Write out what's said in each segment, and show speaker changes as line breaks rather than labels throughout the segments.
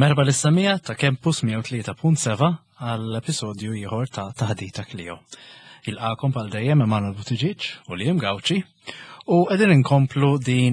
Merħba l-istamija ta' Campus 103.7 għall-episodju ieħor ta' Taħdita Clio. Il-qakom pal dejjem Emanuel Butiġiġ u Liam Gawċi u qegħdin inkomplu din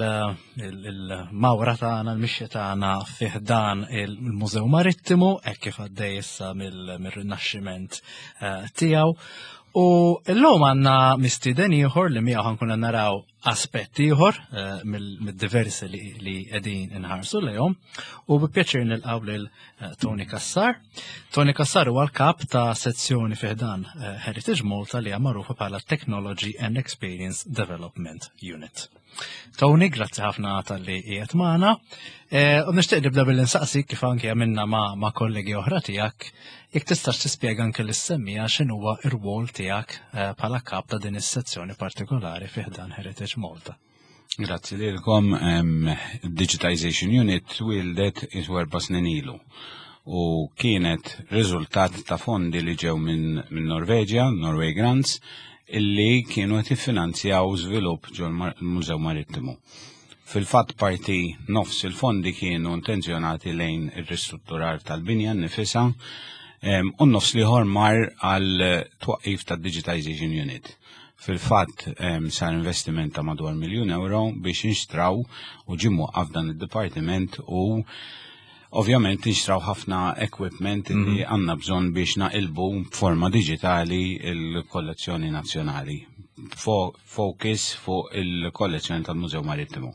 il-mawra tagħna l-mixja tagħna fih dan il-Mużew Marittimu hekk kif għaddej issa mir-rinaxximent tiegħu. U l-lum għanna mistieden ieħor li miegħu ħankun naraw aspetti ieħor mid-diversi li qegħdin inħarsu lejhom u bi pjaċir nilqgħu lil Tony Kassar. Tony Kassar huwa l-kap ta' sezzjoni fih dan Heritage Malta li hija magħrufa bħala Technology and Experience Development Unit. Tony, grazzi ħafna tal-li qiegħed magħna. U nixtieq nibda bil-insaqsik kif anke għamilna ma' kollegi oħra tiegħek, jekk tistax tispjega anke lis-semmija x'inhuwa r-rwol tiegħek bħala kap ta' din is-sezzjoni partikolari fih dan Heritage Malta.
Grazzi lilkom. Digitization Unit twildet is-4 snin ilu u kienet riżultat ta' fondi li ġew minn Norveġja, Norway Grants, illi kienu qed jiffinanzjaw żvilupp ġol-Mużew Marittimu. Fil-fatt parti nofs il-fondi kienu intenzjonati lejn ir-ristrutturar tal-binja nnifisha u nofs liħor mar għal twaqqif tad-Digitization Unit. Fil-fatt sar investiment ta' madwar €1 miljun biex jinxtraw u ġimmu dan id-dipartiment u ovvjament jinxtraw ħafna equipment li għandna bżonn biex naqilbu b'forma digitali il-kollezzjoni nazzjonali. Focus fuq il-kollezzjoni tal-Mużew Marittimu.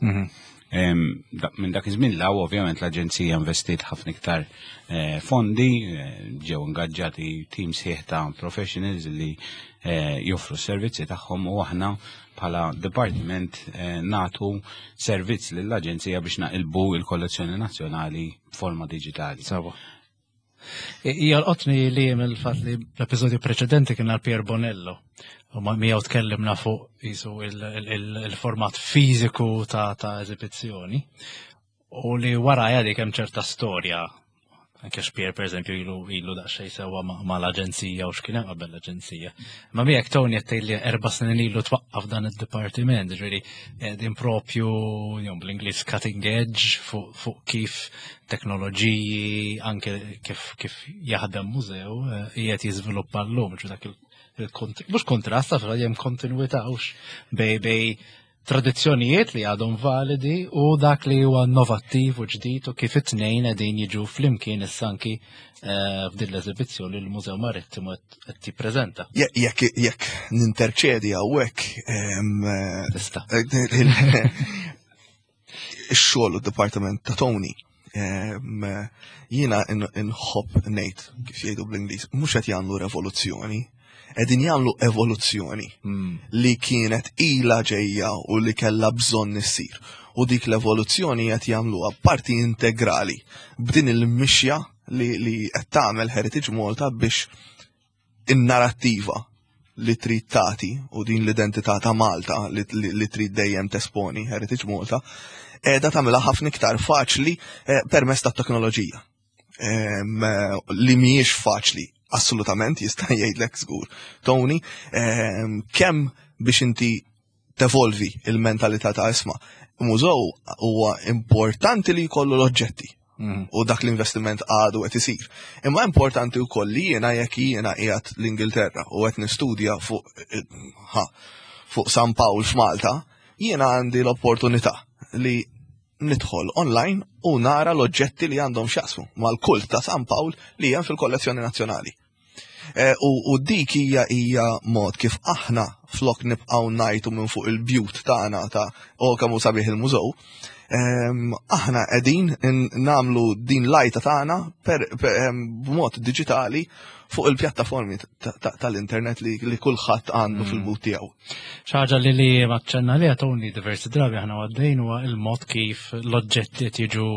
Minn dak iż-żmien law ovvjament l-Aġenzija investit ħafna iktar fondi, ġew ingaġġati teams sħiħ ta' professionals li joffru s-servizzi tagħhom u aħna bħala Departiment nagħtu servizz lill-Aġenzija biex naqilbu il-kollezzjoni nazzjonali b'forma digitali.
Sawa. Hija l-qotni li mill-fatt li l-episodju preċedenti kien għal Pier Bonello. U miegħu tkellimna fuq isu il-format fiżiku ta' eżibizzjoni u li warajja dik hemm ċerta storja. Anke Pier pereżempju ilu daqsxejn sewwa mal-Aġenzija u x'kien hemm qabel l-Aġenzija. Ma miegħek Tony qed tgħidli 4 snin ilu twaqqaf dan id-dipartiment, ġifieri qegħdin propju bl-Ingliż cutting edge fuq kif teknoloġiji anke kif jaħdem mużew qiegħed jiżviluppa llum dak mhux kontrast taf hemm kontinwità bej tradizzjonijiet li għadhom validi u dak li huwa innovattiv u ġdid u kif it-tnejn qegħdin jiġu flimkien issa anki f'din l-eżibizzjoni li l-Mużew Marittimu qed jippreżenta.
Jekk ninterċedi hawnhekk
tista'
ix-xogħol u d-dipartiment ta' Tony jiena inħobb ngħid kif jgħidu bl-Ingliż mhux qed jagħmlu revoluzzjoni. Qegħdin jagħmlu evoluzzjoni li kienet ilha ġejja u li kellha bżonn issir. U dik l-evoluzzjoni qed jagħmluha parti integrali b'din il-mixja li qed tagħmel Heritage Malta biex in-narattiva li trid tagħti u din l-identità ta' Malta li trid dejjem tesponi Heritage Malta qiegħda tagħmilha ħafna iktar faċli permezz tat-teknoloġija. Li mhijiex faċli. Assolutament jista' jgħidlek żgur. Tony, kemm biex inti tevolvi il-mentalità ta' isma' mużew huwa importanti li jkollu l-oġġetti u dak l-investiment għadu qed isir. Imma importanti wkoll li jiena jekk jiena qiegħed l-Ingilterra u qed nistudja fuq San Pawl f'Malta, jiena għandi l-opportunità li nidħol online u nara l-oġġetti li għandhom x'jaqsmu mal-kult ta' San Pawl li hemm fil-kollezzjoni nazzjonali. U dik hija mod kif aħna flok nibqgħu ngħidu minn fuq il-bjut tagħna ta' kemm hu sabiħ il-mużew, aħna qegħdin nagħmlu din lajta tagħna b'mod diġitali fuq il-pjattaformi tal-internet li kulħadd għandu fil-but tiegħu.
Xi ħaġa li maċċenna liha Tony diversi drabi aħna għaddejn huwa il-mod kif l-oġġetti qed jiġu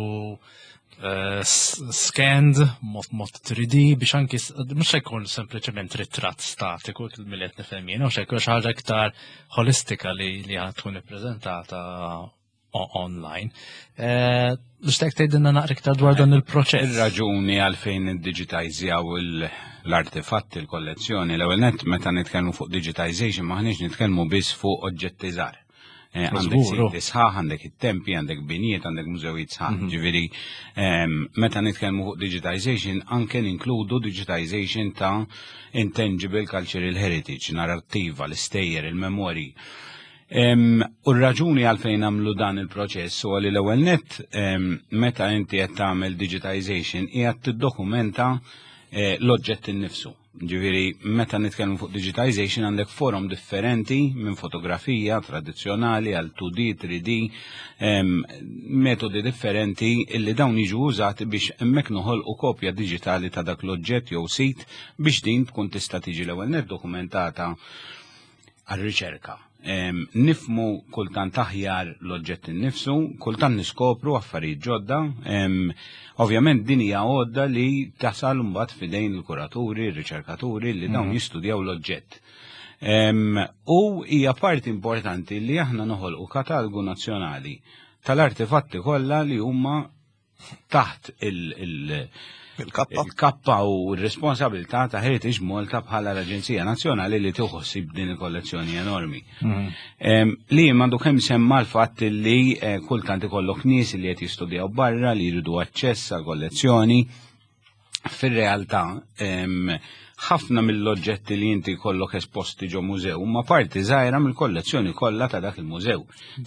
scanned mod 3D biex anki mhux se jkun sempliċement ritratt statiku milli qed nifhem jien, xi ħaġa iktar holistika li tkun ippreżentata online. Nixtieq tgħidilna naqra iktar dwar dan il-proċess.
Ir-raġuni għalfejn iddigitizjaw l-artefatti, l-kollezzjoni, l-ewwel nett meta nitkellmu fuq digitization maħniex nitkellmu biss fuq oġġetti żgħar. għandek siti sħaħ, għandek it-tempi, għandek binijiet, għandek mużewijiet sħaħ. Ġifieri meta nitkellmu fuq digitization anke ninkludu digitization ta' intangible cultural heritage, narrattiva, l-istejjer, il-memori. U r-raġuni għalfejn għamlu dan il-proċess u għalli l-ewwel net meta inti qed tagħmel digitization qiegħed tiddokumenta l-oġġett innifsu. Ġifieri meta nitkellmu fuq digitization għandek forum differenti minn fotografija tradizzjonali għal 2D, 3D, metodi differenti illi dawn jiġu użati biex hemmhekk noħolqu kopja diġitali ta' dak l-oġġett jew sit biex din tkun tista' tiġi l-ewwel net dokumentata għal-riċerka. Nifmu kultant aħjar l-oġġett innifsu, kultant niskopru affarijiet ġodda, ovvjament din hija għodda li tasal mbagħad fidejn il-kuraturi, ir-riċerkaturi li dawn jistudjaw l-oġġett. U hija parti importanti li aħna noħolqu katalogu nazzjonali tal-artefatti kollha li huma taħt il-kappa u r-responsabilità ta' Heritage Malta bħala l-Aġenzija Nazzjonali li tieħossib din il-kollezzjoni enormi. Li mandu kemm semma l-fatt li kultant ikollok nies li qed jistudjaw barra li jridu aċċess għal kollezzjoni. Fir-realtà ħafna mill-oġġetti li inti kollok esposti ġo mużew ma parti żgħira mill-kollezzjoni kollha ta' dak il-mużew.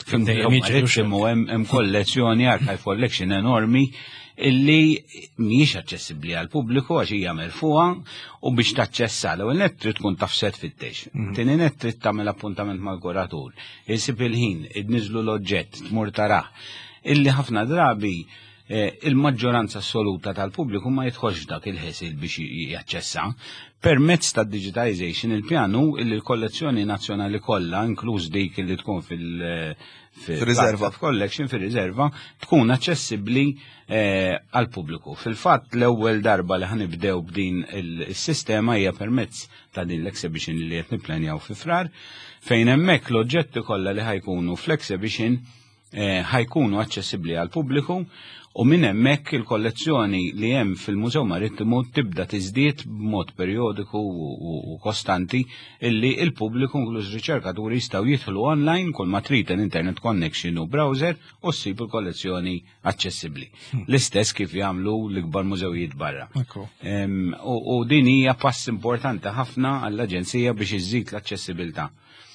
Hemm kollezzjoni archive collection enormi illi mhijiex aċċessibbli għal pubbliku għax hija merfuha u biex taċċessa l-ewwel nett trid tkun tafset fit-tex. Tieni nett trid tagħmel appuntament mal-kuratur. Isib il-ħin, idniżlu l-oġġett, tmur tarah. Illi ħafna drabi il-maġġoranza assoluta tal-pubbliku ma jidħolx dak il-ħesil biex jaċċessa. Permezz ta' digitization il-pjanu illi l-kollezzjoni nazzjonali kollha, inkluż dik li tkun fil-riserva collection fil-riserva, tkun aċċessibbli għal pubbliku. Fil-fatt l-ewwel darba li ħanibdew b'din is-sistema hija permezz ta' din l-exhibition li qed nipplanjaw fi frar, fejn hemmhekk l-oġġetti kollha li ħajkunu fl-exhibition ħajkunu aċċessibbli għal pubbliku u minn hemmhekk il-kollezzjoni li hemm fil-Mużew Marittimu tibda tiżdied b'mod perjodiku u kostanti illi il-pubbliku inkluż riċerkaturi jistgħu jidħlu online kull ma trid internet connection u browser u ssib il-kollezzjoni aċċessibbli. L-istess kif jagħmlu l-ikbar mużewijiet barra. U din hija pass importanti ħafna għall-Aġenzija biex iżżid l-aċċessibilità.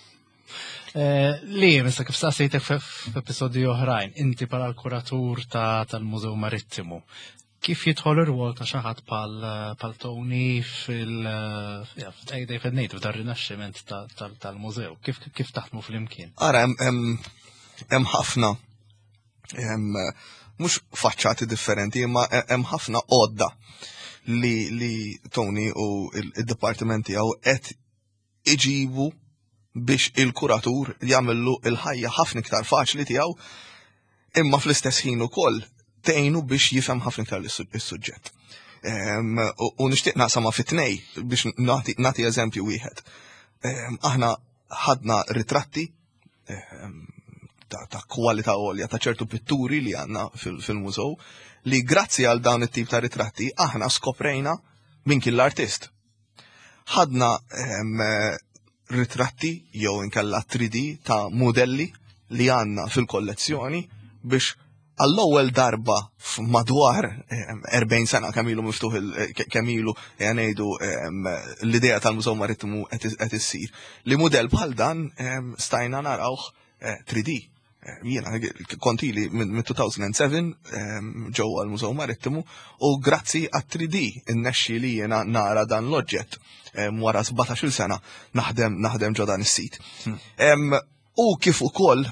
Li, mista kif saqsejtek f'episodji oħrajn, inti bħala l-kuratur tal-Mużew Marittimu, kif jidħol ir-rwol ta' xi ħadd bħal Tony fil-ngħid f'dar-rinaxximent tal-mużew, kif taħdmu flimkien?
Ara hemm ħafna mhux faċċati differenti, imma hemm ħafna għodda li Tony u d-dipartiment tiegħu qed iġibu biex il-kuratur jagħmillu il-ħajja ħafna iktar faċli tiegħu imma fl-istess ħin ukoll tgħinu biex jifhem ħafna iktar is-suġġett. U nixtieq naqsama fit-tnej biex nagħti eżempju wieħed. Aħna ħadna ritratti ta' kwalità għolja ta' ċertu pitturi li għandna fil-mużew li grazzi għal dawn it-tip ta' ritratti aħna skoprejna min kien l-artist. Ħadna ritratti jew inkella 3D ta' modelli li għandna fil-kollezzjoni biex għall-ewwel darba f'madwar 40 sena kemm ilu miftuħ kemm ilu ngħidu l-idea tal-Mużew Marittimu qed issir. Li mudell bħal dan stajna narawh 3D. Jiena kontili minn 2007 ġewwa l-Mużew Marittimu u grazzi għat-3D innexxi li jiena nara dan l-oġġett wara 17-il sena naħdem ġo dan is-sit. U kif ukoll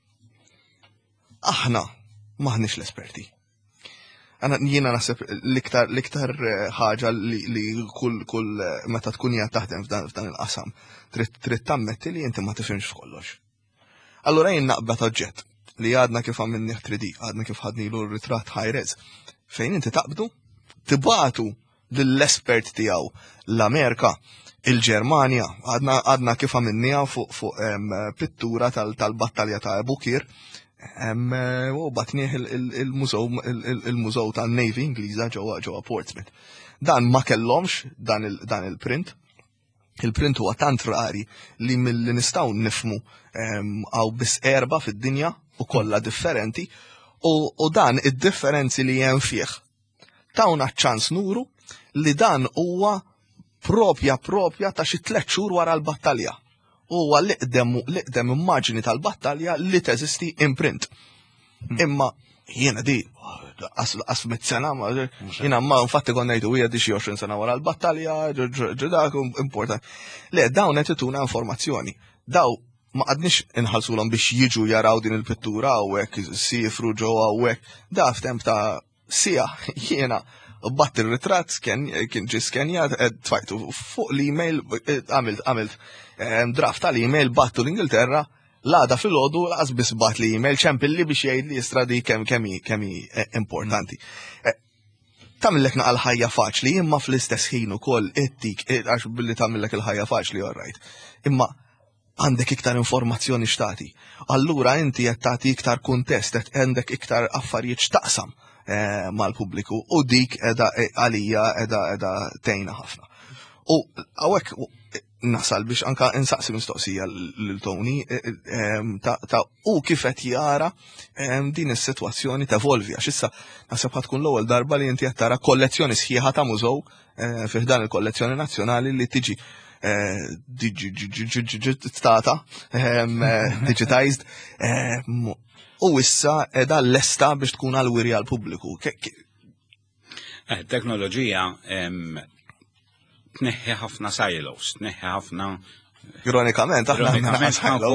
aħna maħniex l-esperti. Jiena naħseb l-iktar ħaġa li kull meta tkun hija taħdem f'dan il-qasam trid tammetti li inti ma tifhimx f'kollox. Allura jien naqbad oġġett li għadna kif għamilni 3D, għadna kif ħadnilu r-ritratt high-res. Fejn inti taqbdu, tibatu lill-espert tiegħu l-Amerika, il-Ġermanja, għadna kif għamilniha fuq pittura tal-battalja ta' Bukir, u batnieħ il-mużew tan-Navy Ingliża ġewwa Portsmouth. Dan ma kellhomx dan il-print. Il-print huwa tant rari li mill-li nistgħu nifmu għaw biss 4 fid-dinja u kollha differenti u dan id-differenzi li hemm fih. Tawna ċans nuru li dan huwa propja ta' xi 3 xhur wara l-battalja. Huwa l-iqdem immaġini tal-battalja li teżisti imprint. Imma jiena di qas mit-sena, jiena ma infatti kon ngħidu hija di xi 20 sena wara l-battalja, dak importanti. Le dawn qed ituna informazzjoni. Daw ma qadniex inħallsulhom biex jiġu jaraw din il-pittura hawnhekk sifru ġewwa hawnhekk. Da f'temp ta' sija jiena batt ir-ritratt kien ġie skenjat tfajtu fuq l-email għamilt draft tal-email battu l-Ingilterra l-għada fil-ħodu għazbis bat li email ċempilli biex jgħid li jistradi kemmi importanti. Tamillek naqal ħajja faċli, imma fl-istess ħin ukoll ittik, għax billi tamillek il-ħajja faċli orrajt. Imma għandek iktar informazzjoni xtati. Allura inti qed tagħti iktar kuntest, qed għandek iktar affarijiet x'taqsam mal-pubbliku u dik għalija edha tejna ħafna. U hawnhekk nasal biex anka insaqsi mistoqsija l-Tony ta' u kif qed jara din is-sitwazzjoni tevolvi għax issa naħseb ħad tkun l-ewwel darba li inti qed tara kollezzjoni sħiħa ta' mużew fih dan il-kollezzjoni nazzjonali li tiġi digitata, digitized, u issa edha l-lesta biex tkun għal-wiri għal-pubbliku.
Teknoloġija tneħħi ħafna silos, tneħħi ħafna.
Ironikament, aħna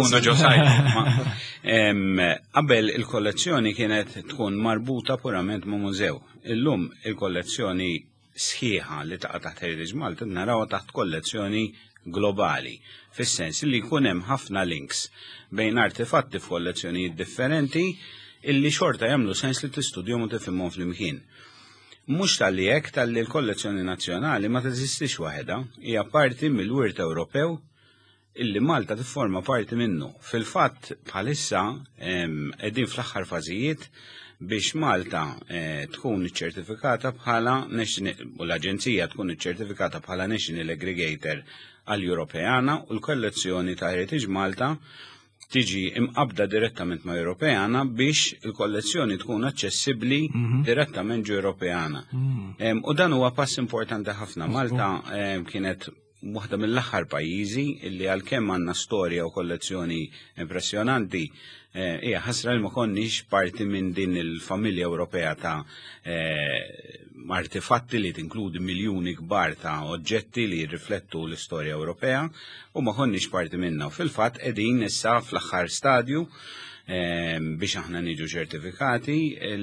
qabel il-kollezzjoni kienet tkun marbuta purament ma' mużew. Illum il-kollezzjoni sħiħa li taqa' taħt Heritage Malta narawha taħt kollezzjoni globali, fis-sens li jkun hemm ħafna links bejn artefatti f'kollezzjonijiet differenti illi xorta jagħmlu sens li tistudjhom u tifhimhom flimkien. Mhux tal-li hekk tal-li l-kollezzjoni nazzjonali ma teżistix waħedha, hija parti mill-wirt Ewropew illi Malta tifforma parti minnu. Fil-fatt bħalissa qegħdin fl-aħħar fażijiet biex Malta tkun iċċertifikata bħala u l-Aġenzija tkun iċċertifikata bħala National Aggregator għall-Ewropejana u l-kollezzjoni ta' Heritage Malta tiġi imqabda direttament ma' Ewropejana biex il-kollezzjoni tkun aċċessibbli direttament ġo Ewropejana. U dan huwa pass importanti ħafna. Malta kienet waħda mill-aħħar pajjiżi illi għalkemm għandna storja u kollezzjoni impressjonanti hija ħasra li ma konniex parti minn din il-familja Ewropea ta' artefatti li tinkludi miljuni kbar ta' oġġetti li jirriflettu l-istorja Ewropea u ma konniex parti minnha. Fil-fatt qegħdin issa fl-aħħar stadju biex aħna niġu ċertifikati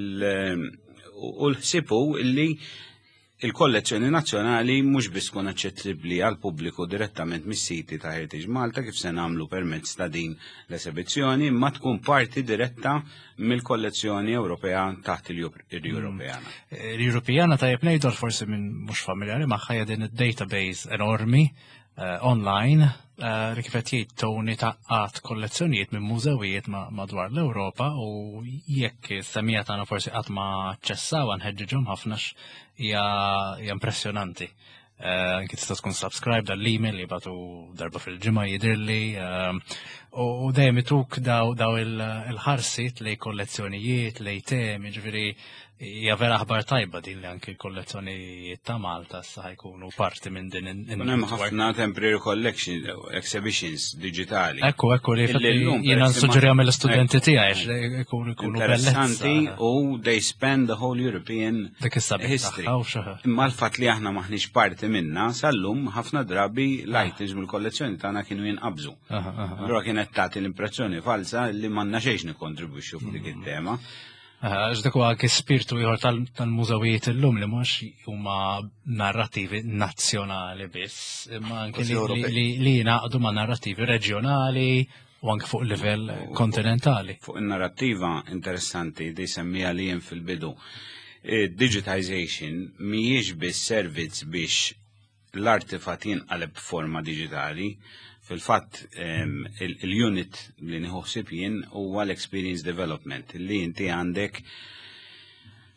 u l-ħsibu illi il-kollezzjoni nazzjonali mhux biss tkun aċċessibbli għal pubbliku direttament mis-siti ta' Heritage Malta kif se nagħmlu permezz ta' din l-esibizzjoni, ma tkun parti diretta mill-kollezzjoni Ewropea taħt il-Ewropejana.
L-Ewropejana tajjeb ngħidu forsi minn mhux familjari magħha din id-database enormi online li kif qed jgħid Tony taqqat kollezzjonijiet minn mużewijiet madwar l-Ewropa u jekk is-semija tagħna forsi qatt ma aċċessaw nħeġġiġhom ħafnax hija impressjonanti. Anke tista' tkun subscribe dal-email li jibgħatu darba fil-ġimgħa jidhirli u dejjem ituk daw il-ħarsiet lej kollezzjonijiet, lej temi, ġifieri hija vera aħbar tajba din li anke l-kollezzjonijiet ta' Malta issa ħajkunu parti minn din
hemm ħafna temporary collection exhibitions digitali.
Ekku li jiena nsuġġeriha mill-istudenti tiegħi ikunu
interessanti u they span the whole European history. Imma l-fatt li aħna maħniex parti minna sal-lum ħafna drabi l-items mill-kollezzjoni tagħna kienu jinqabżu. Allura kienet tagħti l-impressjoni falsa li m'għandna xejn nikkontribwixxu f'dik it-tema.
Dak huwa anke spirtu ieħor tal-mużewijiet illum li mhux huma narrattivi nazzjonali biss, imma anke li jingħaqdu ma' narrattivi reġjonali u anke fuq livell kontinentali.
Fuq in-narrattiva interessanti di semmija li jien fil-bidu. Digitization mhijiex biss servizz biex l-artifatt jinqaleb b'forma digitali. Fil-fatt il-unit li nieħu ħsieb jien huwa l-experience development li inti għandek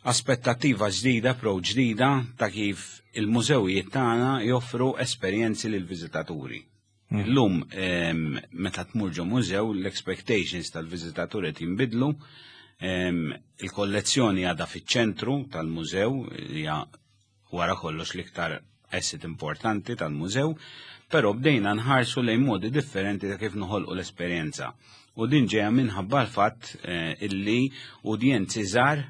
aspettattiva ġdida, approach ġdida ta' kif il-mużewijiet tagħna joffru esperjenzi lil viżitaturi. Illum meta tmur ġo mużew l-expectations tal-viżitaturi qed jinbidlu, il-kollezzjoni għadha fiċ-ċentru tal-mużew hija wara kollox l-iktar asset importanti tal-mużew, però bdejna nħarsu lejn modi differenti ta' kif noħolqu l-esperjenza. U din ġejja minħabba l-fatt illi udjenzi żgħar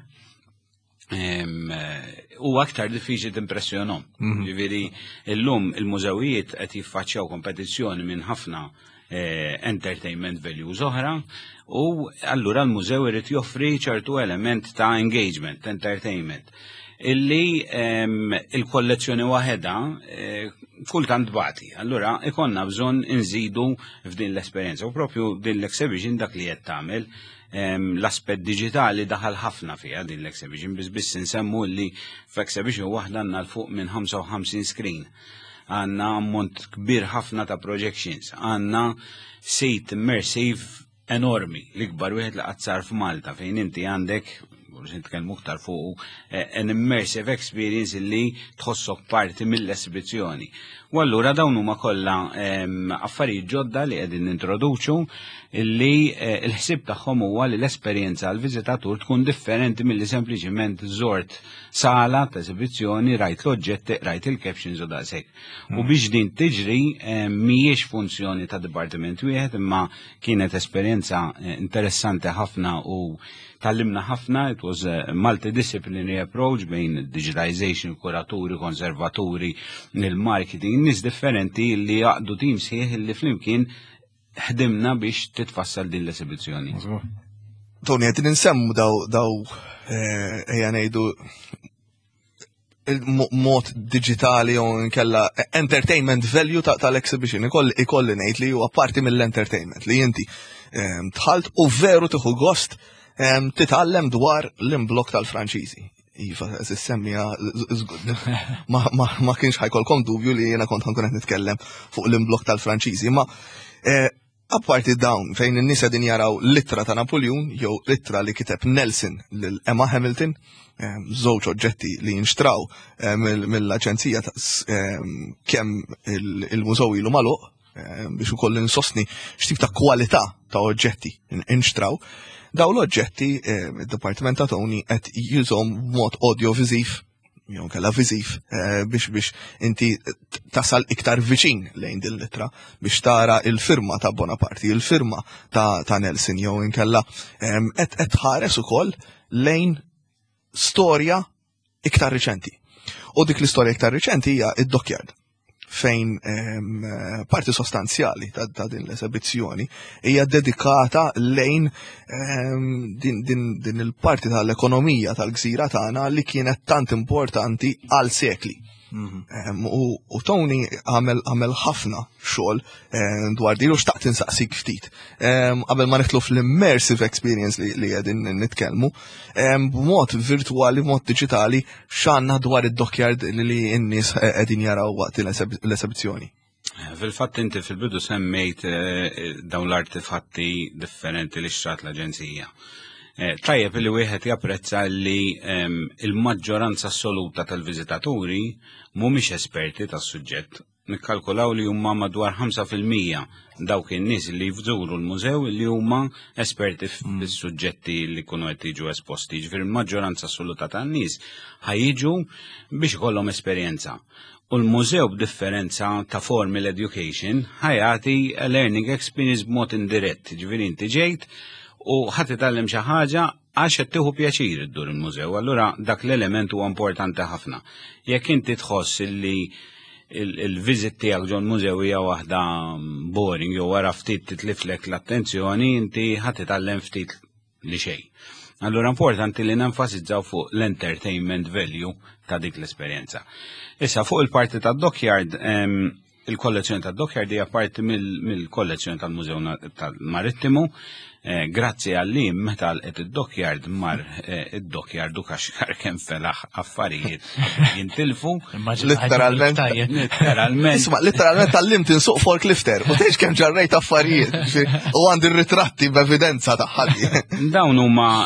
u aktar diffiċli timpressjonhom. Ġifieri illum il-mużewijiet qed jiffaċċjaw kompetizzjoni minn ħafna entertainment values oħra u allura l-mużew irid joffri ċertu element ta' engagement, entertainment. Illi il-kollezzjoni waħedha kultant bati. Allura ikonna bżonn inżidu f'din l-esperjenza u propju din l-exhibition dak li qed tagħmel l-aspett digitali daħal ħafna fiha din l-exhibition biss insemmu li f'exhibition waħda għandna l-fuq minn 55 screen. Għandna ammont kbir ħafna ta' projections, għandna sit immersive enormi, l-ikbar wieħed li qatt sar f'Malta fejn inti għandek nitkellmu aktar fuq an immersive experience li tħossok parti mill-esibizzjoni. U allura dawn huma kollha affarijiet ġodda li qegħdin nintroduċu illi l-ħsieb tagħhom huwa li l-esperjenza għall viżitatur tkun differenti milli sempliċement żort sala ta' esibizzjoni, rajt l-oġġetti, rajt il-captions u daqshekk. U biex din tiġri mhijiex funzjoni ta' dipartiment wieħed imma kienet esperjenza interessanti ħafna u tallimna ħafna. It was a multidisciplinary approach bejn digitization, kuraturi, konservaturi, il-marketing, nis differenti li jaqdu tim sieħ li flimkien ħdimna biex titfassal din l-esibizzjoni.
Tony, għedin nsemmu daw ejja ngħidu il-mod digitali u nkella entertainment value tal-exhibition. Ikolli ngħid li huwa parti mill-entertainment li inti tħalt u veru tieħu gost titgħallem dwar l-imblok tal-Franċiżi. Iva, s-semmija, ma kienx ħajkolkom dubju li jena kont ħankun qed nitkellem fuq l-imblok tal-Franċiżi, ma apparti dawn fejn in-nies qegħdin jaraw littra ta' Napoleon jew littra li kiteb Nelson lil Emma Hamilton, żewġ oġġetti li jinxtraw mill-aġenzija kemm il-mużew ilu magħluq biex ukoll insostni x'tip ta' kwalità ta' oġġetti inxtraw. Daw l-oġġetti id-Dipartiment ta' Tony qed jużhom b'mod audio-viżiv jew kella viżiv biex inti tasal iktar viċin lejn din littra biex tara il-firma ta' Bonaparte, il-firma ta' Nelson jew inkella qed tħares ukoll lejn storja iktar riċenti. U dik l-istorja iktar riċenti hija id-Dockyard fejn parti sostanzjali ta' din l-esibizzjoni hija dedikata lejn din il-parti tal-ekonomija tal-gżira tagħna li kienet tant importanti għal sekli. U Tony għamel ħafna xogħol dwar din u xtaqt insaqsik ftit. Qabel ma nitlu fl-immersive experience li qegħdin nitkellmu, b'mod virtuali, b'mod diġitali, x'għandna dwar id-Dockyard li n-nies qegħdin jaraw waqt l-esibizzjoni.
Fil-fatt inti fil-bidu semmejt dawn l-artifatti differenti li xtrat l-Aġenzija. Tajjeb li wieħed japprezza li il-maġġoranza assoluta tal-viżitaturi mhumiex esperti tas-suġġett. Nikkalkulaw li huma madwar 5% dawk in-nies li jżuru l-mużew li huma esperti fis-suġġetti li jkunu qed jiġu esposti. Ġifieri il-maġġoranza assoluta tan-nies ħajjiġu biex ikollhom esperjenza. U l-mużew b'differenza ta' formal education ħajati learning experience b'mod indirett. Ġifieri inti ġejt u ħadd itgħallem xi ħaġa għax qed tieħu pjaċir iddur il-mużew. Allura dak l-element huwa importanti ħafna. Jekk inti tħoss li il-viżit tiegħek ġol mużew hija waħda boring jew wara ftit titliflek l-attenzjoni, inti ħadd itgħallem ftit li xejn. Allura importanti li nenfasizzaw fuq l-entertainment value ta' dik l-esperjenza. Issa fuq il-parti tad-Dockyard, il-kollezzjoni tad-Dockyard hija parti mill-kollezzjoni tal-Mużew tal-Marittimu. Grazzi għallim meta qed id-Dockyard mar id-Dockyard u kaxkar kemm felaħ affarijiet jintilfu.
Literalment. Isma' literalment tallimt insuq forklifter u tgħidx kemm ġarrejt affarijiet u għandi r-ritratti b'evidenza ta' ħalli.
Dawn huma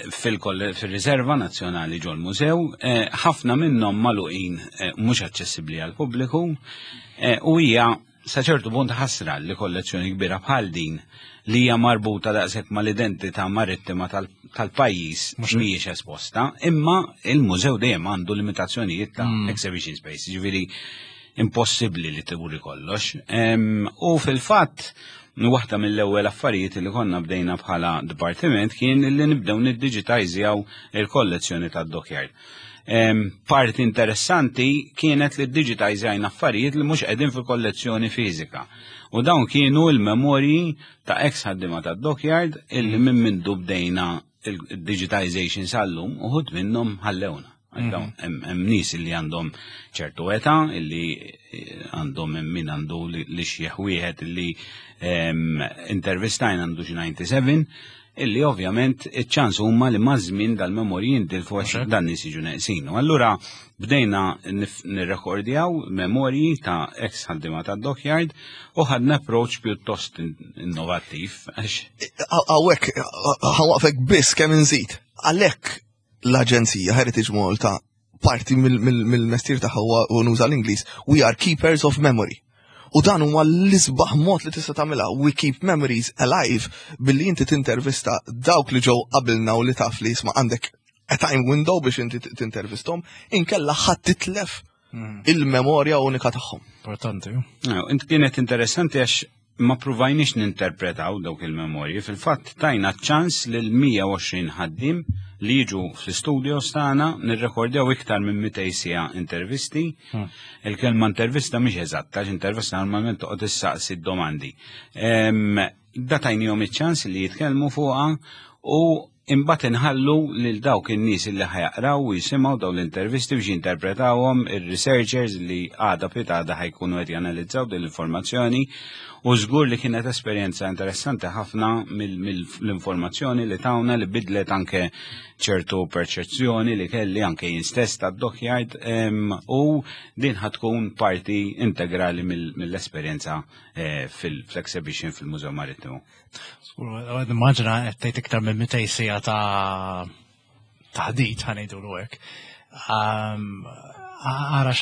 fil-Riserva Nazzjonali ġol mużew, ħafna minnhom magħluqin mhux aċċessibbli għal pubbliku u hija sa ċertu punt ħasra li kollezzjoni kbira bħal din li hija marbuta daqshekk mal-identità marittima tal-pajjiż mhijiex esposta, imma il-mużew dejjem għandu limitazzjonijiet ta' exhibition space, ġifieri impossibbli li tiburi kollox. U fil-fatt waħda mill-ewwel affarijiet li konna bdejna bħala dipartiment kien li nibdew niddigitizjaw il-kollezzjoni tad-Dockyard. Parti interessanti kienet li digitizjajna affarijiet li mhux qegħdin fil-kollezzjoni fiżika. U dawn kienu l-memorji ta' ex-ħaddima tad-Dockyard illi minn mindu bdejna il-digitization sal-lum uħud minnhom ħallewna. Hemm nies li għandhom ċertu età, illi għandhom min għandu li xieħ wieħed illi intervistajn għandu xi 97, illi ovvjament iċ-ċans huma li maż-żmien dal-memorji jintilfu għax dan nies jiġu neqsin. Allura bdejna nirrekordjaw memorji ta' ex ħaddiema tad-Dockyard u ħadna approach pjuttost innovattiv.
Hawnhekk ħawaqfek biss kemm inżid. Għalhekk l-Aġenzija Heritage Malta parti mill-mestir tagħha u nuża l-Ingliż, we are keepers of memory. U dan huwa l-isbaħ mod li tista' tagħmilha, we keep memories alive billi inti tintervista dawk li ġew qabilna u li taf li jisma' għandek a time window biex inti tintervistom, inkella ħadd titlef il-memorja unika tagħhom.
Importanti.
Int kienet interessanti għax ma provajniex ninterpretaw dawk il-memorji, fil-fatt tajna ċans lil 120 ħaddim li jiġu fl-studios tagħna nirrekordjaw iktar minn 200 sija intervisti. Il-kelma intervista mhix eżatta, intervista normalment toqgħod issaqsi d-domandi. Da tajnihom iċ-ċans li jitkellmu fuqha u imbagħad inħallu lil dawk in-nies li ħajaqraw u jisimgħu dawn l-intervisti biex jinterpretawhom ir-researchers li għada pitada ħajkunu qed janalizzaw din l-informazzjoni. U żgur li kienet esperjenza interessanti ħafna mill-informazzjoni li tawna li bidlet anke ċertu perċezzjoni li kelli anke jien stess tad-Dockyard u din ħatkun parti integrali mill-esperjenza fil-exhibition fil-Mużew Marittimu.
Immaġina qed tgħid iktar minn 200 sija ta' ħdid ħanejdulu hekk. Ara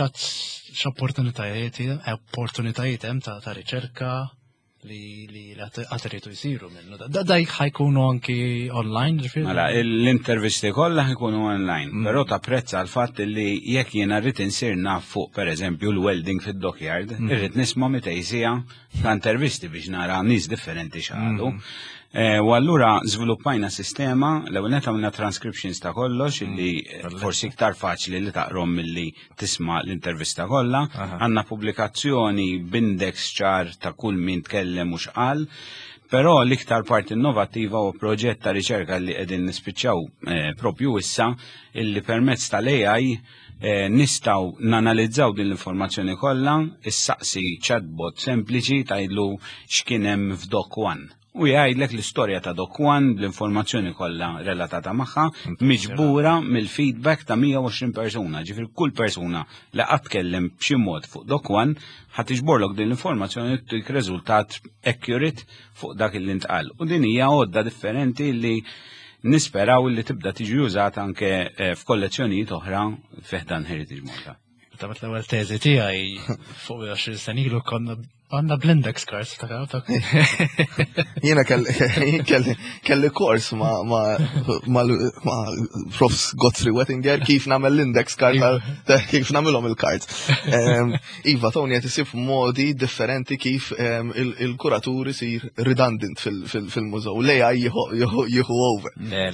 x'opportunitajiet hemm ta' riċerka li għatritu jisiru minnu. Da ħajkunu anki online, ġifieri?
Mela, l-intervisti kollha ħajkunu online, però tapprezza l-fatt li jekk jiena rrid insir naf fuq pereżempju l-welding fid-Dockyard, irrid nisma' 200 sija ta' intervisti biex nara nies differenti x'għadu. U allura żviluppajna sistema l-ewwel nett għamilna transcriptions ta' kollox illi forsi iktar faċli li taqrom milli tisma' l-intervista kollha. Għandna pubblikazzjoni b'index ċar ta' kull min tkellem u x'qal, però l-iktar parti innovattiva u proġett ta' riċerka li qegħdin nispiċċaw propju issa illi permezz tal-AI nistaw nanalizzaw din l-informazzjoni kollha, issaqsi chatbot sempliċi tgħidlu x'kien hemm f'Doc One. U jgħidlek l-istorja ta' Doc One, l-informazzjoni kollha relatata magħha, miġbura mill-feedback ta' 120 persuna. Ġifier kull persuna li qatt tkellem b'xi mod fuq Doc One ħadd iġborlok din l-informazzjoni tik riżultat accurate fuq dak li ntqal. U din hija għodda differenti li nisperaw li tibda tiġi użata anke f'kollezzjonijiet oħra fih dan Heritage Malta.
Tabat l-ewwel teżi tiegħi fuq 20 sena ilu konna għandna bl-index cards ta'
Jiena kelli kors ma' Profs Gottfried Wettinger kif nagħmel l-index card kif nagħmilhom il-cards. Iva Tony qed isib modi differenti kif il-kuratur isir redundant fil-mużew. Lejha jieħu over.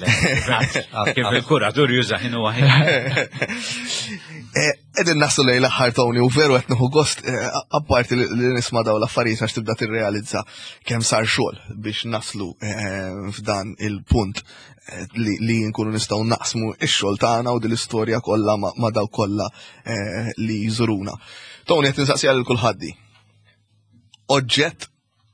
Kif il-kuratur juża ħinu waħed.
Edin naslu lej l-aħħar Tony u veru qed nieħu gost apparti li nisma' daw l-affarijiet għax tibda tirrealizza kemm sar xogħol biex naslu f'dan il-punt li nkunu nistgħu naqsmu x-xogħol tagħna u din l-istorja kollha ma' daw kollha li jżuruna. Tony qed ninsaqsija lil kulħaddi. Oġġett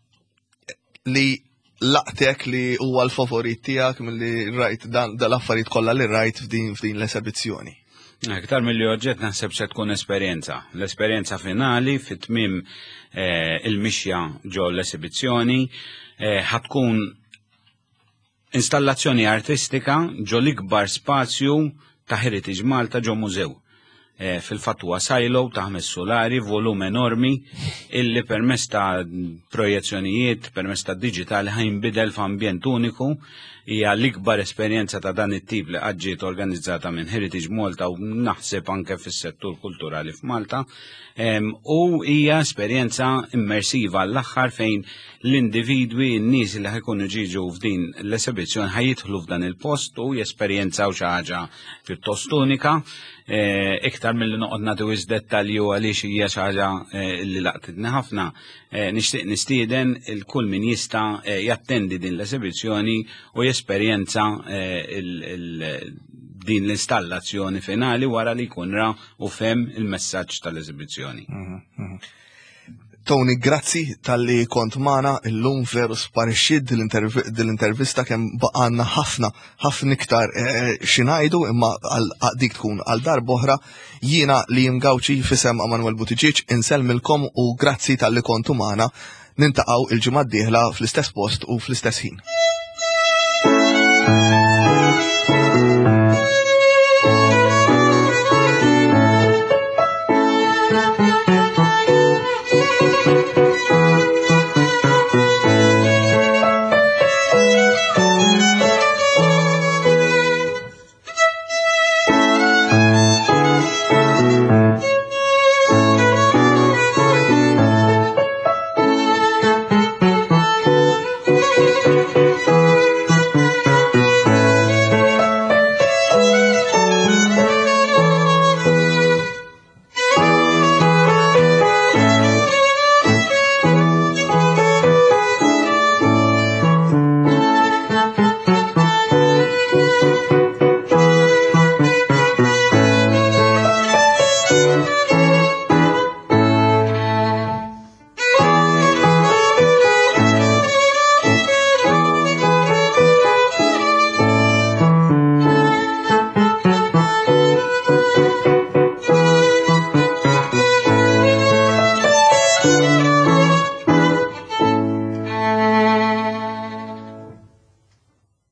li laqtek li huwa l-favorit tiegħek milli rajt dan l-affarijiet kollha li rajt f'din l-esibizzjoni.
Aktar mill-li oġġett naħseb se tkun esperjenza. L-esperjenza finali fit-tmiem il-mixja ġo l-esibizzjoni ħatkun installazzjoni artistika ġo l-ikbar spazju ta' Heritage Malta ġo mużew. Fil-fatt huwa silo ta' 5 solari, volum enormi, illi permess ta' projezzjonijiet, permess ta' digitali ħajnbidel f'ambjent uniku, hija l-ikbar esperjenza ta' dan it-tip li ġiet organizzata minn Heritage Malta u naħseb anke fis-settur kulturali f'Malta, u hija esperjenza immersiva l-aħħar fejn l-individwi, n-nies li ħajkunu ġiġu f'din l-esibizzjoni ħajjidħlu f'dan il-post u jesperjenzaw xi ħaġa pjuttost unika, iktar mill-li noqgħod nagħtu iż dettalju għaliex hija xi ħaġa li laqtitni ħafna, nixtieq nistieden il-kull min jista' jattendi din l-esibizzjoni u jesperjenza din l-installazzjoni finali wara li jkun ra u fem il-messaġġ tal-eżibizzjoni.
Tony, grazzi tal-li kont mana illum veru sparixxid dil-intervista kemm baqanna ħafna iktar xinajdu imma dik tkun għal darba oħra jiena li Mgawċi fisem Manuel Buttigieg insellmilkom u grazzi tal-li kontu mana nintaqgħu il-ġimgħa d-dieħla fl-istess post u fl-istess ħin.